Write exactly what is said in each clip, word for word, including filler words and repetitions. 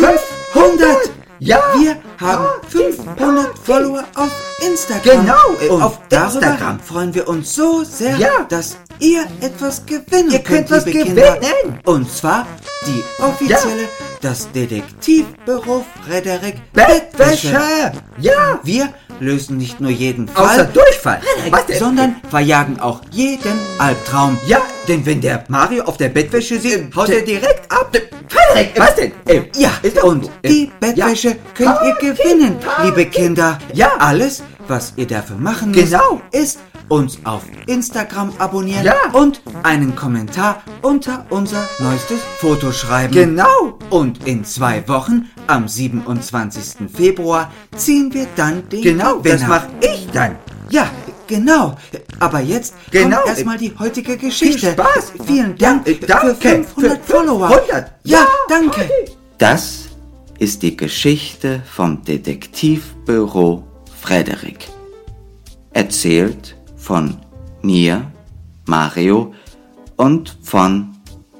fünfhundert! Ja, wir haben ja, fünfhundert Follower auf Instagram. Genau, äh, und auf darüber Instagram freuen wir uns so sehr, ja. dass ihr etwas gewinnen Ihr könnt was liebe gewinnen. Kinder. Und zwar die offizielle, ja. das Detektivbüro Frederik Bettwäsche. Ja. Wir lösen nicht nur jeden Fall, außer Durchfall, was denn? Sondern verjagen auch jeden Albtraum. Ja, denn wenn der Mario auf der Bettwäsche sieht, haut er direkt ab. Frederik, was denn? Äh, ja, und die Bettwäsche ja. könnt ihr gewinnen, liebe Kinder. Ja, alles, was ihr dafür machen müsst, genau. ist uns auf Instagram abonnieren ja. und einen Kommentar unter unser neuestes Foto schreiben. Genau. Und in zwei Wochen, am siebenundzwanzigsten Februar, ziehen wir dann den Genau, Gewinner. das mache ich dann. Ja, genau. Aber jetzt genau. kommt erstmal die heutige Geschichte. Viel Spaß. Vielen Dank ja, danke. für fünfhundert für Follower. fünfhundert. Ja, ja, danke. Okay. Das ist die Geschichte vom Detektivbüro Frederik. Erzählt von mir, Mario, und von...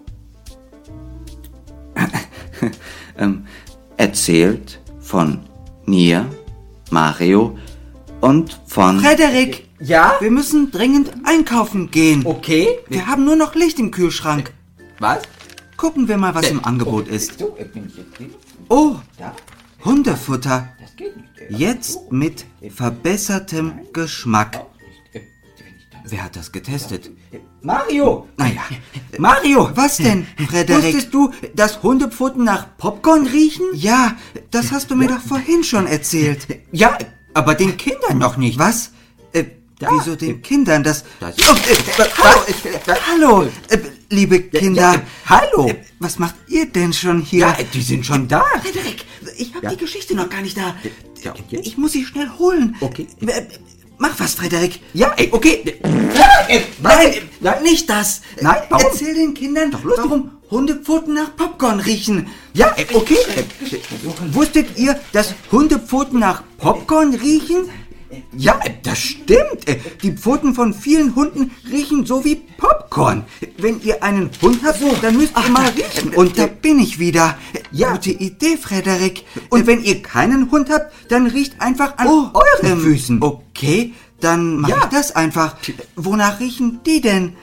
ähm, erzählt von mir, Mario, und von... Frederik! Ja? Wir müssen dringend einkaufen gehen. Okay. Wir haben nur noch Licht im Kühlschrank. Was? Gucken wir mal, was äh, im Angebot oh, ist. So, bin ich jetzt drin? Oh, da? Hundefutter. Das geht nicht. Jetzt mit verbessertem Geschmack. Wer hat das getestet? Mario! Naja. Mario! Was denn, Frederik? Wusstest du, dass Hundepfoten nach Popcorn riechen? Ja, das hast du mir doch vorhin schon erzählt. Ja, aber den Kindern noch nicht. Was? Äh, Da. wieso den Kindern? Das... Das- Oh, äh, hallo, äh, hallo, äh, liebe Kinder. Ja, hallo. Äh, was macht ihr denn schon hier? Ja, die sind schon da. Frederik, ich habe Ja. die Geschichte noch gar nicht da. Ja, und jetzt? Ich muss sie schnell holen. Okay. Äh, Mach was, Frederik. Ja, ey, okay. Nein, nein, nicht das. Nein, warum? Erzähl den Kindern, lustig. warum Hundepfoten nach Popcorn riechen. Ja, ey, okay. Wusstet ihr, dass Hundepfoten nach Popcorn riechen? Ja, das stimmt. Die Pfoten von vielen Hunden riechen so wie Popcorn. Wenn ihr einen Hund habt, dann müsst ihr mal riechen. Und da bin ich wieder. Ja. Gute Idee, Frederik. Und wenn ihr keinen Hund habt, dann riecht einfach an Oh, euren ähm, Füßen. Okay, dann mach Ja. ich das einfach. Wonach riechen die denn?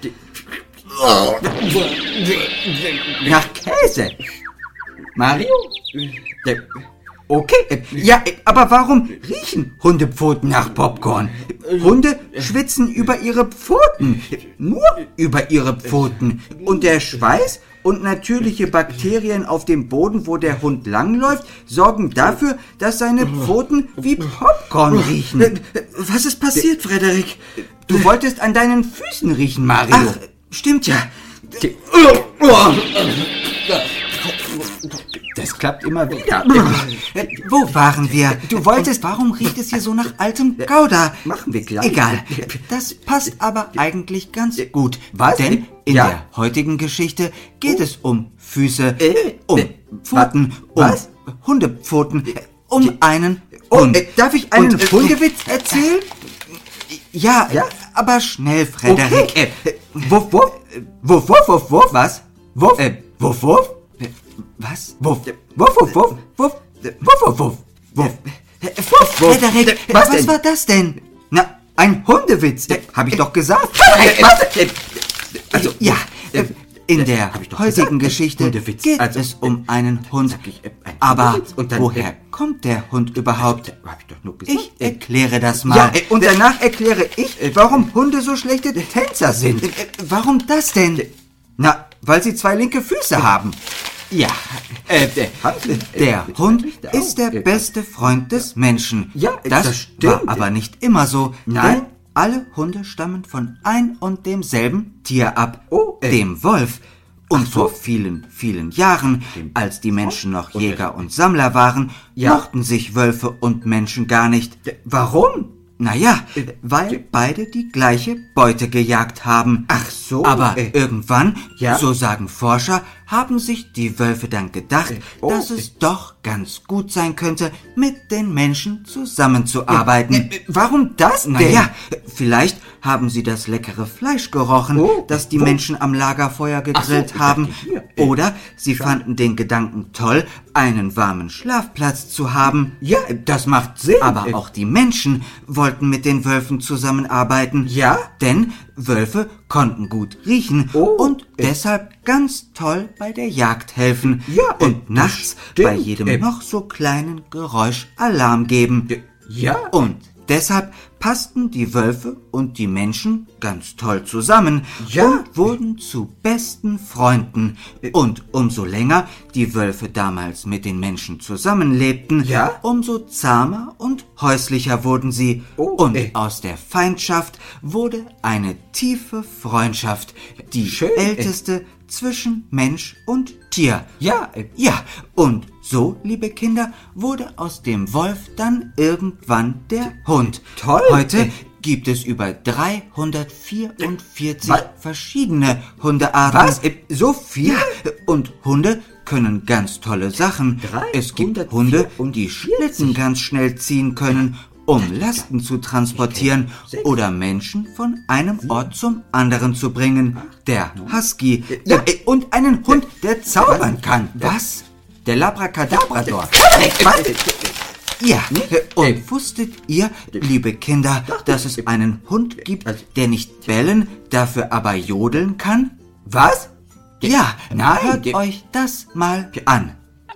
Nach Käse. Mario? Okay, ja, aber warum riechen Hundepfoten nach Popcorn? Hunde schwitzen über ihre Pfoten, nur über ihre Pfoten. Und der Schweiß und natürliche Bakterien auf dem Boden, wo der Hund langläuft, sorgen dafür, dass seine Pfoten wie Popcorn riechen. Äh, Was ist passiert, Frederik? Du wolltest an deinen Füßen riechen, Mario. Ach, stimmt ja. Das klappt immer wieder. Äh, Wo waren wir? Du wolltest, warum riecht es hier so nach altem Gouda? Machen wir gleich. Egal. Das passt aber eigentlich ganz gut. Was? Denn in Ja? der heutigen Geschichte geht es um Füße, Äh, um äh, Pfoten, um was? Hundepfoten, um einen Oh, Hund. äh, darf ich einen Und, äh, Hundewitz erzählen? Ja, Ja? aber schnell, Frederik. Okay. Äh, wuff, wuff. Wuff, wuff, wuff, wuff. Was? Wuff. Äh, wuff, wuff. Äh, Was? Wuff. Wuff, wuff, wuff. Wuff. Wuff, wuff, wuff. Wuff. Wuff, wuff. Frederik, Äh, was, was denn? war das denn? Na, ein Hundewitz. Äh, hab ich doch gesagt. Äh, was? Äh, Also, Ja, äh, in der hab ich doch heutigen gesagt, äh, Geschichte Hundewitz. geht Also, es um einen Hund. sag ich, äh, ein Aber Hundewitz und dann, woher äh, kommt der Hund überhaupt? Hab ich doch nur gesagt. Ich erkläre das mal. Ja, äh, und danach erkläre ich, warum Hunde so schlechte Tänzer sind. Äh, äh, Warum das denn? Na, weil sie zwei linke Füße haben. Ja, Äh, der Hund ist der beste Freund des Menschen. Ja, das, das stimmt. war aber nicht immer so. Nein. Denn alle Hunde stammen von ein und demselben Tier ab, Oh, äh. dem Wolf. Und Ach so. vor vielen, vielen Jahren, als die Menschen noch Und- Jäger und Sammler waren, Ja. mochten sich Wölfe und Menschen gar nicht. Warum? Naja, Äh, weil beide die gleiche Beute gejagt haben. Ach so, Aber äh. irgendwann, Ja. so sagen Forscher, haben sich die Wölfe dann gedacht, Äh, oh, dass es doch ganz gut sein könnte, mit den Menschen zusammenzuarbeiten. Äh, äh, warum das denn? Naja, vielleicht haben sie das leckere Fleisch gerochen, Oh, das die wo? Menschen am Lagerfeuer gegrillt Ach so, ich haben. dachte hier. Äh, Oder sie fanden den Gedanken toll, einen warmen Schlafplatz zu haben. Ja, das macht Sinn. Aber Äh, auch die Menschen wollten mit den Wölfen zusammenarbeiten. Ja? Denn Wölfe konnten gut riechen Oh, und äh. deshalb ganz toll bei der Jagd helfen. Ja, äh, und nachts stimmt, bei jedem äh. noch so kleinen Geräusch Alarm geben. Ja. Und deshalb passten die Wölfe und die Menschen ganz toll zusammen Ja. und wurden zu besten Freunden. Und umso länger die Wölfe damals mit den Menschen zusammenlebten, Ja. umso zahmer und häuslicher wurden sie. Oh, und äh. aus der Feindschaft wurde eine tiefe Freundschaft, die Schön, äh. älteste zwischen Mensch und Tier. Ja, äh. Ja, und so, liebe Kinder, wurde aus dem Wolf dann irgendwann der Hund. Toll. Heute Äh. gibt es über dreihundertvierundvierzig Was? verschiedene Hundearten. Was? Äh, so viel? Ja, und Hunde können ganz tolle Sachen. Es gibt Hunde, die Schlitten ganz schnell ziehen können, um Lasten zu transportieren oder Menschen von einem Ort zum anderen zu bringen. Der Husky. Ja, Ja, äh, und einen Hund, der zaubern kann. was? Der Labracadabrador. Was? Ja, und wusstet ihr, liebe Kinder, dass es einen Hund gibt, der nicht bellen, dafür aber jodeln kann? Was? Ja, Nein, hört der- euch das mal an.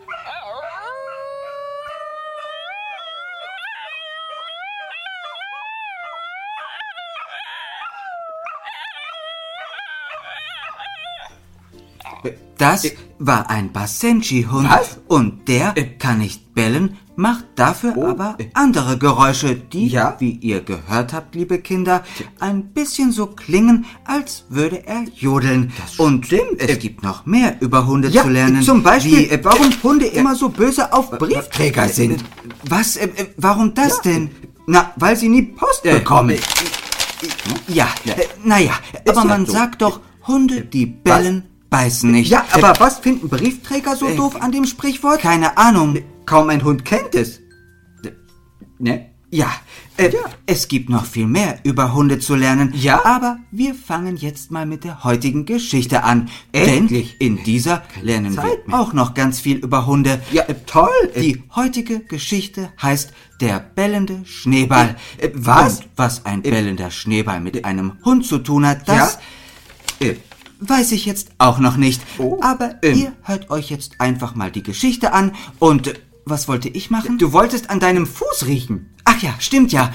Das war ein Basenji-Hund Was? und der kann nicht bellen, macht dafür Oh, aber äh. andere Geräusche, die, Ja? wie ihr gehört habt, liebe Kinder, ein bisschen so klingen, als würde er jodeln. Und stimmt. es Äh. gibt noch mehr über Hunde Ja, zu lernen. zum Beispiel, wie, äh, warum Hunde immer so böse auf Briefträger sind. Was? Äh, äh, warum das Ja. denn? Na, weil sie nie Post bekommen. Ja, äh, naja, aber ja man so. sagt doch, Hunde, die bellen, beißen nicht. Ja, aber was finden Briefträger so Äh, doof an dem Sprichwort? Keine Ahnung. Kaum ein Hund kennt es. Ne? Ja, äh, Ja. es gibt noch viel mehr über Hunde zu lernen. Ja? Aber wir fangen jetzt mal mit der heutigen Geschichte an. Endlich. Denn in dieser lernen Zeit wir mehr. auch noch ganz viel über Hunde. Ja, äh, toll. Die heutige Geschichte heißt Der bellende Schneeball. Äh, was? Und was ein bellender Schneeball mit einem Hund zu tun hat, das Äh, weiß ich jetzt auch noch nicht. Oh, Aber ähm. ihr hört euch jetzt einfach mal die Geschichte an. Und äh, was wollte ich machen? Du wolltest an deinem Fuß riechen. Ach ja, stimmt ja.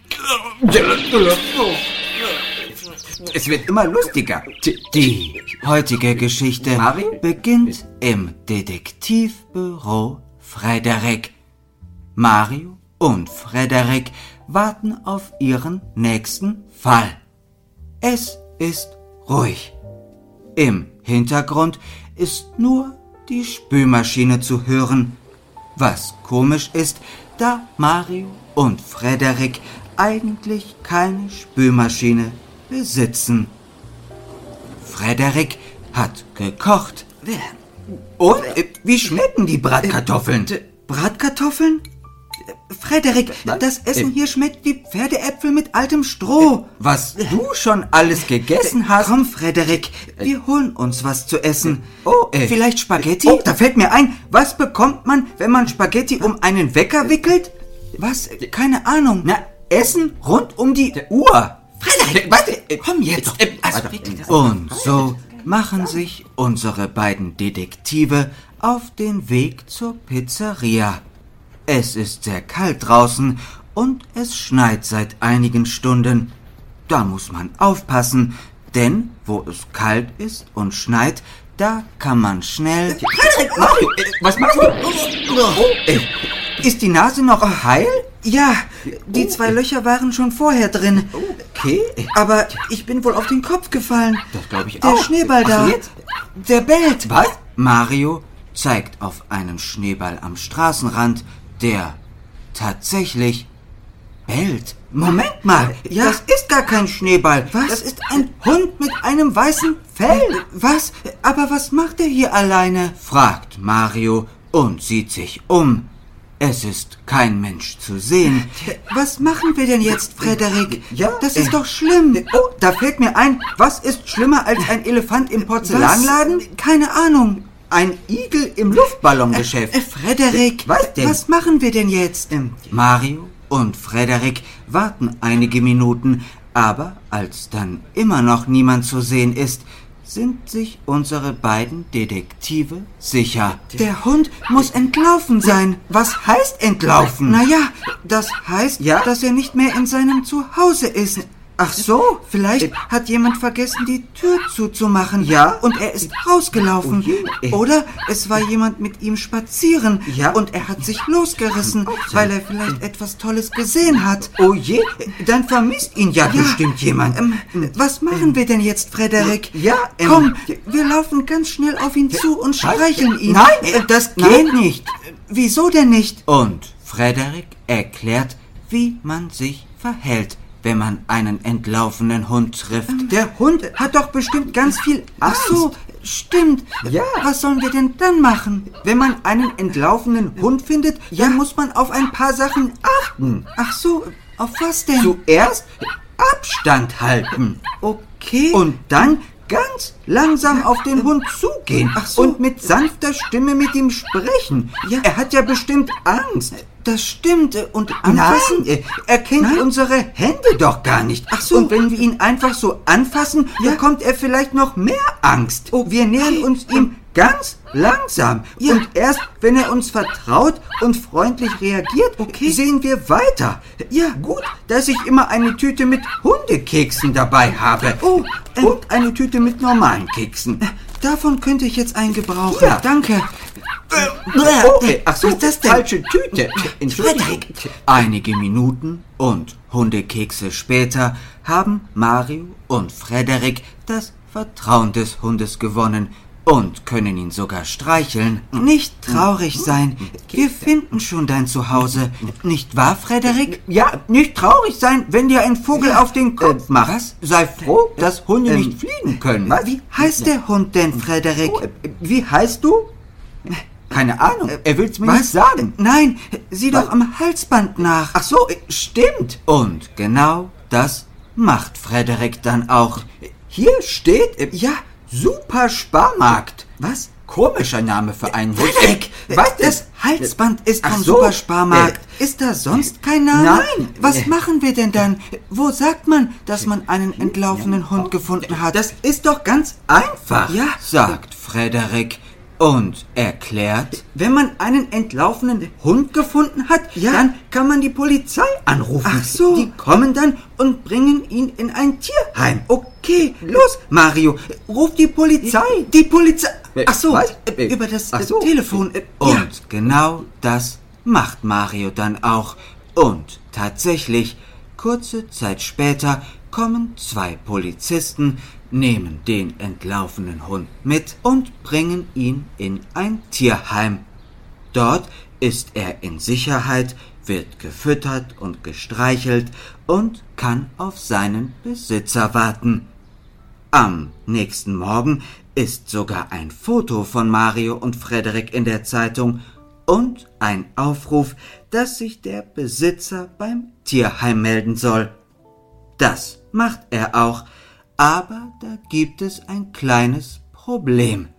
Es wird immer lustiger. Die heutige Geschichte Mario? beginnt im Detektivbüro Frederik. Mario und Frederik warten auf ihren nächsten Fall. Es ist ruhig. Im Hintergrund ist nur die Spülmaschine zu hören. Was komisch ist, da Mario und Frederik eigentlich keine Spülmaschine besitzen. Frederik hat gekocht. Und äh, wie schmecken die Bratkartoffeln? Bratkartoffeln? Frederik, Was? das Essen Äh. hier schmeckt wie Pferdeäpfel mit altem Stroh. Was du schon alles gegessen hast? Komm, Frederik, wir holen uns was zu essen. Oh, äh. Vielleicht Spaghetti? Oh, da fällt mir ein, was bekommt man, wenn man Spaghetti um einen Wecker wickelt? Was? Keine Ahnung. Na, Essen rund um die Uhr. Frederik, was? komm jetzt. Äh, Also, warte. wirklich, das- Und so machen sich unsere beiden Detektive auf den Weg zur Pizzeria. Es ist sehr kalt draußen und es schneit seit einigen Stunden. Da muss man aufpassen, denn wo es kalt ist und schneit, da kann man schnell... Frederik, Mario, äh, was machst du? Oh, äh, ist die Nase noch heil? Ja, die zwei Löcher waren schon vorher drin. Okay. Aber ich bin wohl auf den Kopf gefallen. Das glaube ich Der auch. Schneeball Ach da. so, jetzt? Der bellt. Was? Mario zeigt auf einen Schneeball am Straßenrand, der tatsächlich bellt. Moment mal, ja? Das ist gar kein Schneeball. Was? Das ist ein Hund mit einem weißen Fell. Was? Aber was macht er hier alleine? Fragt Mario und sieht sich um. Es ist kein Mensch zu sehen. Was machen wir denn jetzt, Frederik? Ja, das ist äh, doch schlimm. Oh, da fällt mir ein, was ist schlimmer als ein Elefant im Porzellanladen? Was? Keine Ahnung. Ein Igel im Luftballongeschäft. Äh, äh, Frederik, was, was machen wir denn jetzt? Ähm, Mario und Frederik warten einige Minuten, aber als dann immer noch niemand zu sehen ist, sind sich unsere beiden Detektive sicher. Der Hund muss entlaufen sein. Was heißt entlaufen? Naja, das heißt, ja, dass er nicht mehr in seinem Zuhause ist. Ach so, vielleicht hat jemand vergessen, die Tür zuzumachen. Ja? Und er ist rausgelaufen. Oh Oder es war jemand mit ihm spazieren. Ja? Und er hat sich losgerissen, weil er vielleicht etwas Tolles gesehen hat. Oh je, dann vermisst ihn ja, ja bestimmt jemand. Ähm, was machen wir denn jetzt, Frederik? Ja, ähm, komm, wir laufen ganz schnell auf ihn zu und streicheln ihn. Nein, das geht Nein. nicht. Wieso denn nicht? Und Frederik erklärt, wie man sich verhält, wenn man einen entlaufenen Hund trifft. Der Hund hat doch bestimmt ganz viel Angst. Ach so, stimmt. Ja. Was sollen wir denn dann machen? Wenn man einen entlaufenen Hund findet, ja, dann muss man auf ein paar Sachen achten. Ach so, auf was denn? Zuerst Abstand halten. Okay. Und dann ganz langsam auf den Hund zugehen. Ach so. Und mit sanfter Stimme mit ihm sprechen. Ja. Er hat ja bestimmt Angst. Das stimmt. Und anfassen? Nein, er kennt Nein. unsere Hände doch gar nicht. Ach so. Und wenn wir ihn einfach so anfassen, ja, bekommt er vielleicht noch mehr Angst. Oh, wir nähern uns ihm ganz langsam. Ja. Und erst, wenn er uns vertraut und freundlich reagiert, okay, sehen wir weiter. Ja, gut, dass ich immer eine Tüte mit Hundekeksen dabei habe. Oh, ähm, und eine Tüte mit normalen Keksen. Davon könnte ich jetzt einen gebrauchen. Ja, danke. Oh, ach so, was ist das denn? Falsche Tüte. Entschuldigung. Einige Minuten und Hundekekse später haben Mario und Frederik das Vertrauen des Hundes gewonnen und können ihn sogar streicheln. Nicht traurig sein. Wir finden schon dein Zuhause. Nicht wahr, Frederik? Ja, nicht traurig sein, wenn dir ein Vogel auf den Kopf macht. Was? Sei froh, dass Hunde ähm, nicht fliegen können. Was? Wie heißt der Hund denn, Frederik? Wie heißt du? Keine Ahnung, er will's mir Was? nicht sagen. Nein, sieh Was? doch am Halsband nach. Ach so, stimmt. Und genau das macht Frederik dann auch. Hier steht, ja, Super Sparmarkt. Was? Komischer Name für einen Hund. Frederik, was? Das Halsband ist vom so, Super Sparmarkt. Äh, ist da sonst kein Name? Nein. Was äh, machen wir denn dann? Wo sagt man, dass man einen entlaufenen Hund gefunden hat? Das ist doch ganz einfach. Ja, sagt Frederik. Und erklärt, wenn man einen entlaufenen Hund gefunden hat, ja, dann kann man die Polizei anrufen. Ach so. Die kommen dann und bringen ihn in ein Tierheim. Okay, los, Mario, ruf die Polizei. Die Polizei. Ach so, Was? über das Ach so. Telefon. Und ja, genau das macht Mario dann auch. Und tatsächlich, kurze Zeit später kommen zwei Polizisten, nehmen den entlaufenen Hund mit und bringen ihn in ein Tierheim. Dort ist er in Sicherheit, wird gefüttert und gestreichelt und kann auf seinen Besitzer warten. Am nächsten Morgen ist sogar ein Foto von Mario und Frederik in der Zeitung und ein Aufruf, dass sich der Besitzer beim Tierheim melden soll. Das macht er auch, aber da gibt es ein kleines Problem.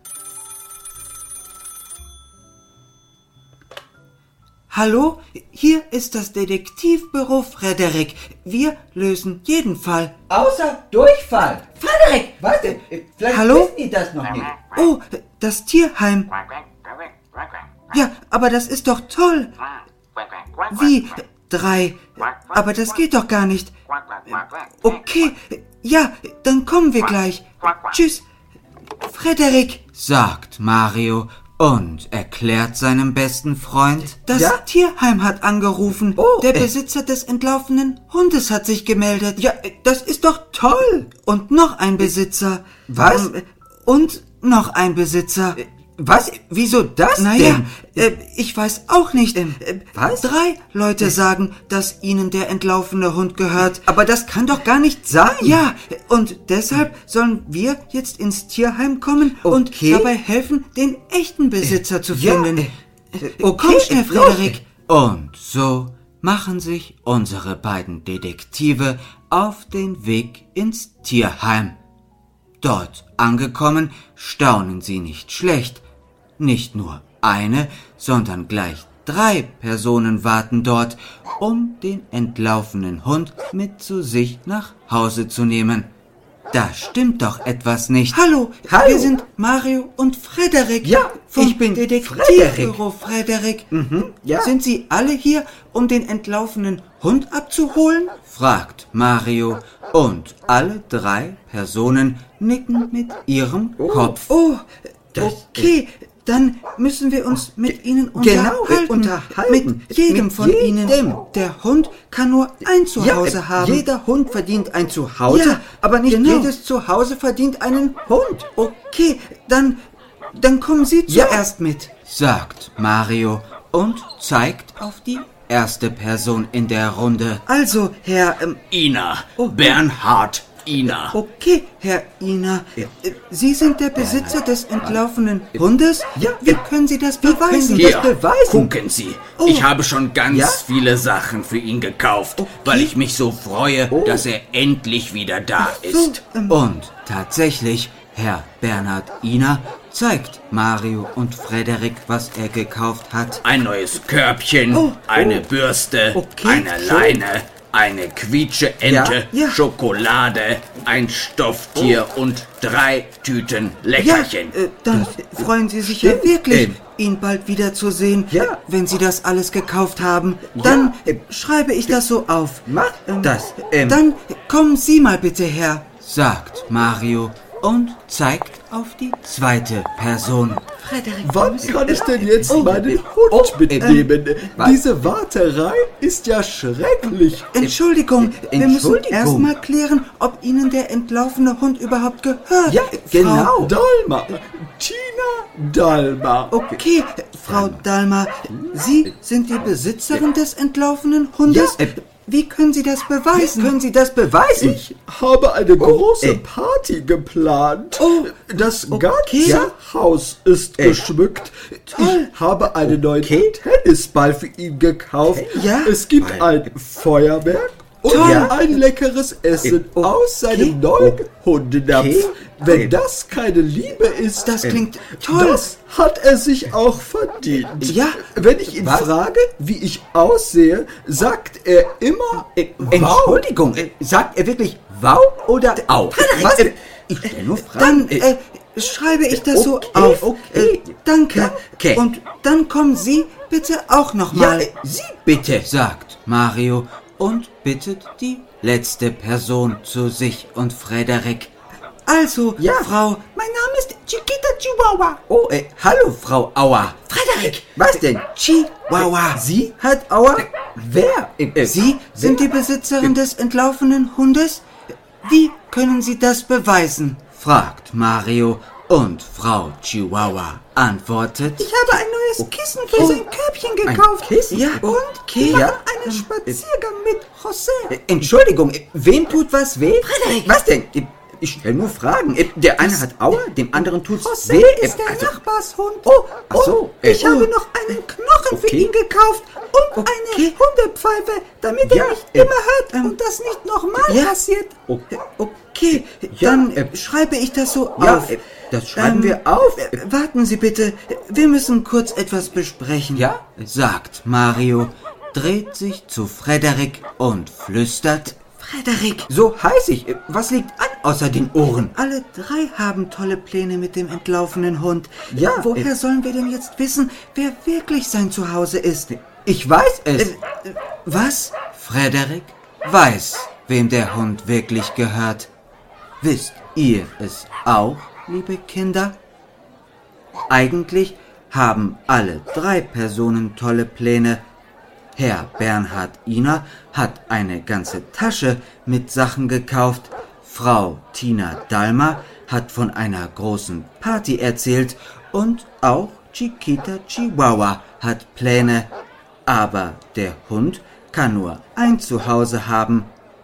Hallo, hier ist das Detektivbüro Frederik. Wir lösen jeden Fall. Außer Durchfall. Frederik! Warte, vielleicht Hallo? wissen die das noch nicht. Oh, das Tierheim. Ja, aber das ist doch toll. Wie? Drei. Aber das geht doch gar nicht. Okay, ja, dann kommen wir gleich. Tschüss, Frederik, sagt Mario und erklärt seinem besten Freund, das ja? Tierheim hat angerufen. Oh, Der Besitzer äh. des entlaufenen Hundes hat sich gemeldet. Ja, das ist doch toll. Und noch ein Besitzer. Was? Und noch ein Besitzer. Was? Wieso das Naja, denn? äh, ich weiß auch nicht. Ähm, Äh, was? Drei Leute sagen, dass ihnen der entlaufene Hund gehört. Aber das kann doch gar nicht sein. Ja, und deshalb sollen wir jetzt ins Tierheim kommen und Okay. dabei helfen, den echten Besitzer zu Ja, finden. äh, Okay, Komm schnell, los. Frederik. Und so machen sich unsere beiden Detektive auf den Weg ins Tierheim. Dort angekommen, staunen sie nicht schlecht. Nicht nur eine, sondern gleich drei Personen warten dort, um den entlaufenen Hund mit zu sich nach Hause zu nehmen. Da stimmt doch etwas nicht. Hallo, Hallo. wir sind Mario und Frederik. Ja, vom ich bin Detektivbüro Frederik. Mhm, ja. Sind Sie alle hier, um den entlaufenen Hund abzuholen? Fragt Mario und alle drei Personen nicken mit ihrem Kopf. Oh, das- okay, dann müssen wir uns mit Ihnen Genau, unterhalten. unterhalten. Mit jedem Mit von jedem. Ihnen. Der Hund kann nur ein Zuhause ja, haben. Jeder Hund verdient ein Zuhause, Ja, aber nicht genau. jedes Zuhause verdient einen Hund. Okay, dann, dann kommen Sie Ja. zuerst mit, sagt Mario und zeigt auf die erste Person in der Runde. Also, Herr, ähm, Ina, Oh. Bernhard Ina. okay, Herr Ina, äh, Sie sind der Besitzer des entlaufenen Hundes? Ja. Wie können Sie das beweisen? Sie das Hier, beweisen? gucken Sie. Oh. Ich habe schon ganz Ja? viele Sachen für ihn gekauft, weil ich mich so freue, Oh. dass er endlich wieder da So, ist. ähm, und tatsächlich, Herr Bernhard Ina zeigt Mario und Frederik, was er gekauft hat. Ein neues Körbchen, Oh, eine oh. Bürste, Okay, eine schön. Leine, eine Quietscheente, Ja, ja. Schokolade, ein Stofftier und drei Tüten Leckerchen. Ja, äh, dann freuen Sie sich ja stimmt. wirklich, Ähm. ihn bald wiederzusehen, Ja. wenn Sie das alles gekauft haben. Dann Ja. äh, schreibe ich das so auf. Mach das. Ähm, Dann kommen Sie mal bitte her, sagt Mario und zeigt auf die zweite Person. Frederik, Wann kann ich denn jetzt Oh, meinen oh, Hund mitnehmen? was? Diese Warterei ist ja schrecklich. Entschuldigung, wir müssen Entschuldigung. erst mal klären, ob Ihnen der entlaufene Hund überhaupt gehört. Ja, genau. Dalma, Tina Dalma. Okay, Frau Dalma, Sie sind die Besitzerin des entlaufenen Hundes? Ja, äh, Wie können Sie das beweisen? Können Sie das beweisen? Ich habe eine große äh. Party geplant. Oh, Das okay. ganze Ja. Haus ist Äh. geschmückt. Toll. Ich habe einen Okay. neuen Tennisball für ihn gekauft. Ja. Es gibt ein Feuerwerk und Toll. ein leckeres Essen Äh, okay. aus seinem neuen Hundenapf. Okay. Wenn Äh. das keine Liebe ist, Das klingt toll. das hat er sich auch verdient. Ja. Wenn ich ihn Was? frage, wie ich aussehe, sagt er immer, Äh, wow. Entschuldigung, äh, sagt er wirklich wow oder au? Was? Äh, Ich stelle nur Fragen. Dann äh, schreibe ich das so okay, auf. okay. Äh, danke. Okay. Und dann kommen Sie bitte auch noch ja, mal. äh, Sie bitte. sagt Mario und bittet die letzte Person zu sich und Frederik. Also, Ja. Frau, mein Name ist Chiquita Chihuahua. Oh, äh, hallo, Frau Auer. Frederik. Was denn? Chihuahua. Sie hat Auer? Wer? Äh, äh, Sie sind die Besitzerin des entlaufenen Hundes? Wie können Sie das beweisen? fragt Mario und Frau Chihuahua antwortet. Ich habe ein neues Kissen für Oh. sein Körbchen Ein gekauft. Kissen? Ja, Und okay. wir Ja. machen einen Spaziergang mit José. Äh, Entschuldigung, äh, wem tut was weh? Frederik. Was denn? Äh, Ich stelle nur Fragen. Äh, Der eine hat Aua, dem anderen tut's José weh. Äh, ist der also- Nachbarshund. Oh, ach so. Und Äh, ich oh. habe noch einen Knochen für Okay. ihn gekauft und Okay. eine Hundepfeife, damit Ja, er mich äh, immer hört ähm, und das nicht nochmal ja. passiert. Oh, Okay, Ja, dann äh, schreibe ich das so Ja, auf. äh, das schreiben Ähm, wir auf. äh, Warten Sie bitte, wir müssen kurz etwas besprechen. Ja? sagt Mario, dreht sich zu Frederik und flüstert. Frederik, So heiß ich. Äh, Was liegt an außer den Ohren? alle drei haben tolle Pläne mit dem entlaufenen Hund. Ja, Woher äh, sollen wir denn jetzt wissen, wer wirklich sein Zuhause ist? Ich weiß es. Äh, äh, was? Frederik weiß, wem der Hund wirklich gehört. Wisst ihr es auch, liebe Kinder? Eigentlich haben alle drei Personen tolle Pläne. Herr Bernhard Ina hat eine ganze Tasche mit Sachen gekauft. Frau Tina Dalma hat von einer großen Party erzählt Und auch Chiquita Chihuahua hat Pläne. Aber der Hund kann nur ein Zuhause haben.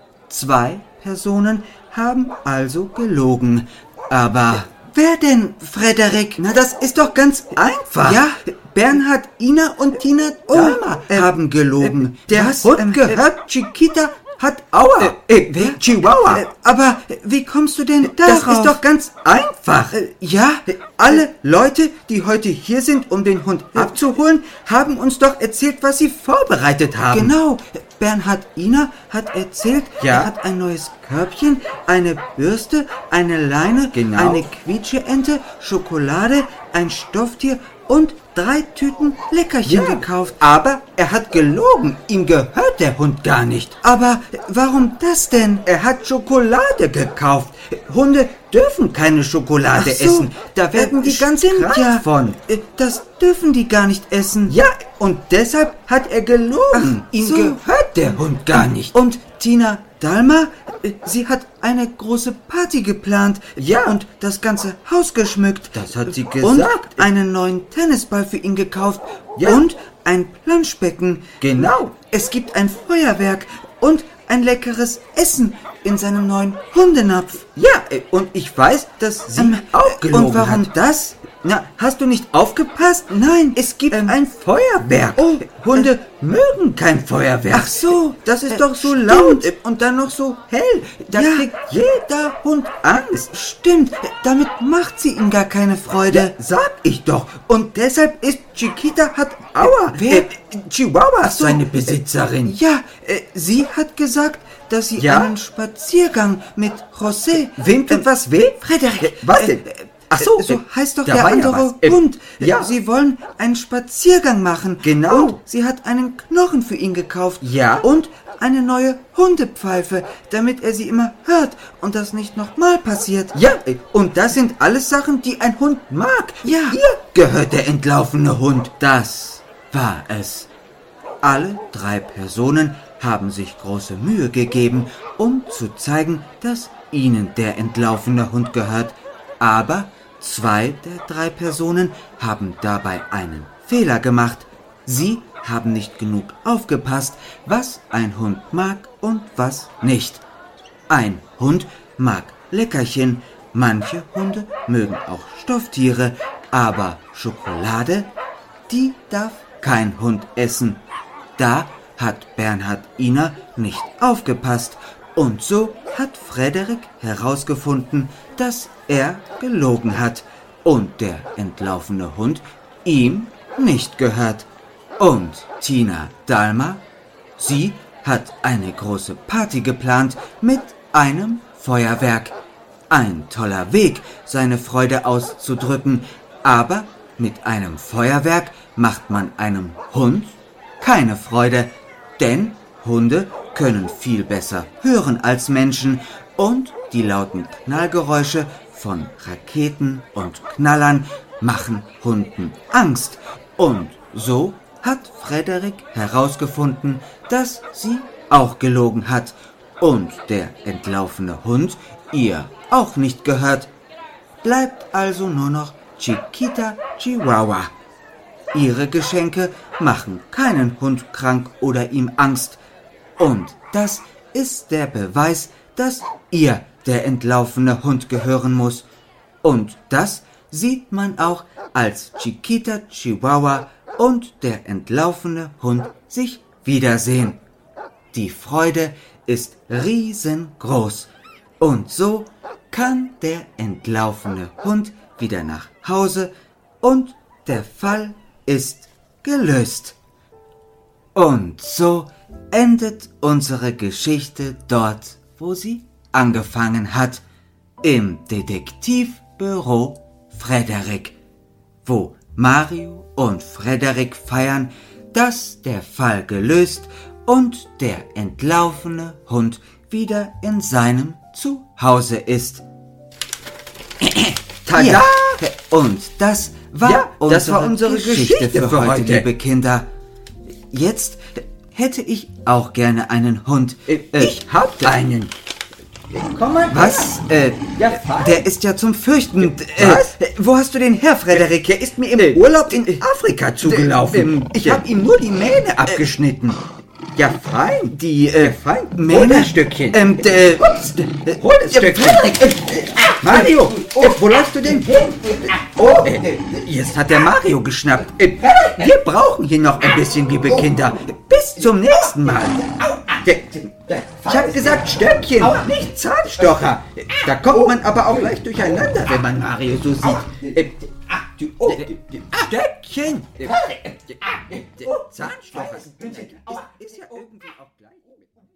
Zwei Personen haben also gelogen. Aber... Wer denn, Frederik? Na, das ist doch ganz einfach. Ja, Bernhard, Ina und Tina Dalma äh, haben gelogen. äh, Der was? Hund Ähm, gehört Chiquita hat Aua. Äh, äh, Chihuahua. Äh, aber wie kommst du denn Das darauf? ist doch ganz einfach. Äh, ja, Alle Leute, die heute hier sind, um den Hund abzuholen, haben uns doch erzählt, was sie vorbereitet haben. genau. Bernhard Ina hat erzählt, Ja. er hat ein neues Körbchen, eine Bürste, eine Leine, Genau. eine Quietscheente, Schokolade, ein Stofftier und drei Tüten Leckerchen Ja. gekauft. Aber er hat gelogen. Ihm gehört der Hund gar nicht. Aber warum das denn? Er hat Schokolade gekauft. Hunde dürfen keine Schokolade Ach so, essen. Da werden äh, die ganz stimmt krank ja. von. Äh, Das dürfen die gar nicht essen. Ja, und deshalb hat er gelogen. Ach, Ihm so. gehört der Hund gar nicht. Und Tina Dalma, äh, sie hat eine große Party geplant. Ja. Und das ganze Haus geschmückt. Das hat sie Und gesagt. einen neuen Tennisball für ihn gekauft. Ja. Und ein Planschbecken. Genau. Es gibt ein Feuerwerk und ein leckeres Essen in seinem neuen Hundenapf. Ja, äh, und ich weiß, dass sie Ähm, auch gelogen und warum hat. das? Na, hast du nicht aufgepasst? Nein. Es gibt Ähm, ein Feuerwerk. oh, Hunde mögen kein Feuerwerk. Ach so, Das ist äh, doch so stimmt. laut äh, und dann noch so hell. Da Ja. kriegt jeder Hund Angst. Stimmt, damit macht sie ihm gar keine Freude. Sag ich doch. Und deshalb ist Chiquita hat Aua. Wer? Äh, Chihuahua ist so, seine äh, Besitzerin. Ja, äh, sie hat gesagt, dass sie Ja? einen Spaziergang mit José... Wem tut Ähm, was weh? Frederik, Äh, was äh, denn? äh, Ach so, so äh, heißt doch da der war ja andere was. Äh, Hund. ja. Sie wollen einen Spaziergang machen. Genau. Und sie hat einen Knochen für ihn gekauft. Ja. Und eine neue Hundepfeife, damit er sie immer hört und das nicht nochmal passiert. Ja, äh, und das sind alles Sachen, die ein Hund mag. Ja. Ihr gehört der entlaufene Hund. Das war es. Alle drei Personen haben sich große Mühe gegeben, um zu zeigen, dass ihnen der entlaufene Hund gehört. Aber zwei der drei Personen haben dabei einen Fehler gemacht. Sie haben nicht genug aufgepasst, was ein Hund mag und was nicht. Ein Hund mag Leckerchen, manche Hunde mögen auch Stofftiere, aber Schokolade, die darf kein Hund essen. Da hat Bernhard Ina nicht aufgepasst und so hat Frederik herausgefunden, dass er gelogen hat und der entlaufene Hund ihm nicht gehört. Und Tina Dalma, sie hat eine große Party geplant mit einem Feuerwerk. Ein toller Weg, seine Freude auszudrücken, aber mit einem Feuerwerk macht man einem Hund keine Freude, denn Hunde können viel besser hören als Menschen und die lauten Knallgeräusche von Raketen und Knallern machen Hunden Angst. Und so hat Frederik herausgefunden, dass sie auch gelogen hat und der entlaufene Hund ihr auch nicht gehört. Bleibt also nur noch Chiquita Chihuahua. Ihre Geschenke machen keinen Hund krank oder ihm Angst. Und das ist der Beweis, dass ihr der entlaufene Hund gehören muss. Und das sieht man auch, als Chiquita Chihuahua und der entlaufene Hund sich wiedersehen. Die Freude ist riesengroß. Und so kann der entlaufene Hund wieder nach Hause und der Fall ist gelöst. Und so endet unsere Geschichte dort, wo sie angefangen hat, im Detektivbüro Frederik, wo Mario und Frederik feiern, dass der Fall gelöst und der entlaufene Hund wieder in seinem Zuhause ist. Tada! Ja, und das war, Ja, unsere, das war unsere Geschichte für, für heute, heute. liebe Kinder. Jetzt hätte ich auch gerne einen Hund. Äh, Ich hab einen. Komm mal. Was? Äh, Ja, fein. der ist ja zum Fürchten. Was? Äh, wo hast du den her, Frederik? Der ist mir im Urlaub in Afrika zugelaufen. ähm, Ich habe ihm nur die Mähne abgeschnitten. Ja, fein. Die, äh, Fein. Mähne? Hol das Stückchen. Ähm, der, Ups, hol das Stückchen. Mario, oh, wo läufst du denn hin? Oh, jetzt hat der Mario geschnappt. äh, wir brauchen hier noch ein bisschen, liebe Kinder. Bis zum nächsten Mal. Ich habe gesagt Stöckchen, nicht Zahnstocher. Da kommt man aber auch leicht durcheinander, wenn man Mario so sieht. Äh, oh, Stöckchen. Zahnstocher. Ist ja irgendwie auch gleich.